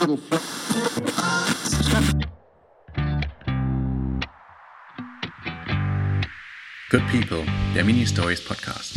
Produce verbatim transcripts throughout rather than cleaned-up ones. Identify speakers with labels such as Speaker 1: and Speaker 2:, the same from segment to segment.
Speaker 1: Good People, der Mini-Stories Podcast.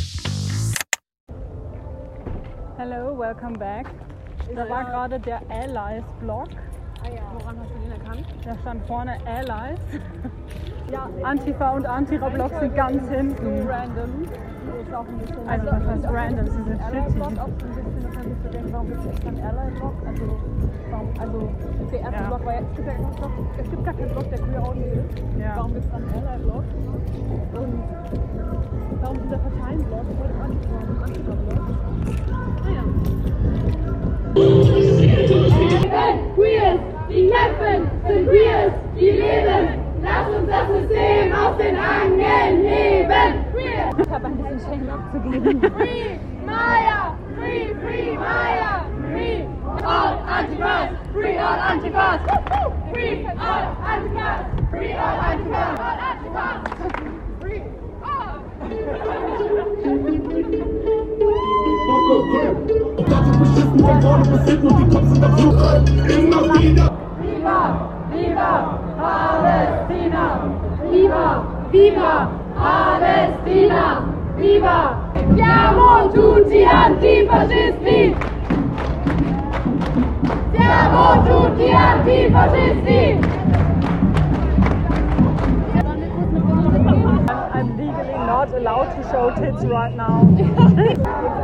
Speaker 2: Hello, welcome back. Da war gerade der Allies-Blog.
Speaker 3: Ah ja. Woran hast du den erkannt?
Speaker 2: Da stand vorne Allies. Ja, Antifa und Antira-Blog sind ganz hinten.
Speaker 3: So random. Ist auch ein bisschen
Speaker 2: Also was heißt random? Sie sind shitty.
Speaker 3: Blog auch so ein bisschen, dass man sich so denkt, warum gibt es extra einen Ally-Blog? Also, warum, also der erste
Speaker 2: Ja.
Speaker 3: Blog war ja, es gibt ja gar, Blog, es gibt gar keinen Blog, der queer only ist.
Speaker 2: Ja.
Speaker 3: Warum gibt es dann einen Ally-Blog? Und warum dieser Parteien-Blog? Ich wollte Antifa und Antira-Blog. Naja.
Speaker 4: Queers, die kämpfen, sind Queers, die leben. Lass uns das System aus den Angeln heben. Queer.
Speaker 3: Ich habe ein bisschen Shame abzugeben.
Speaker 4: Free Maya, free, free Maya, free all Antifas, free all Antifas, free all Antifas, free all Antifas, all Antifas, free all. Viva, viva Palästina! Viva, viva Palästina! Viva! Siamo tutti antifascisti! Siamo tutti antifascisti!
Speaker 2: I'm, I'm legally not allowed to show tits right now.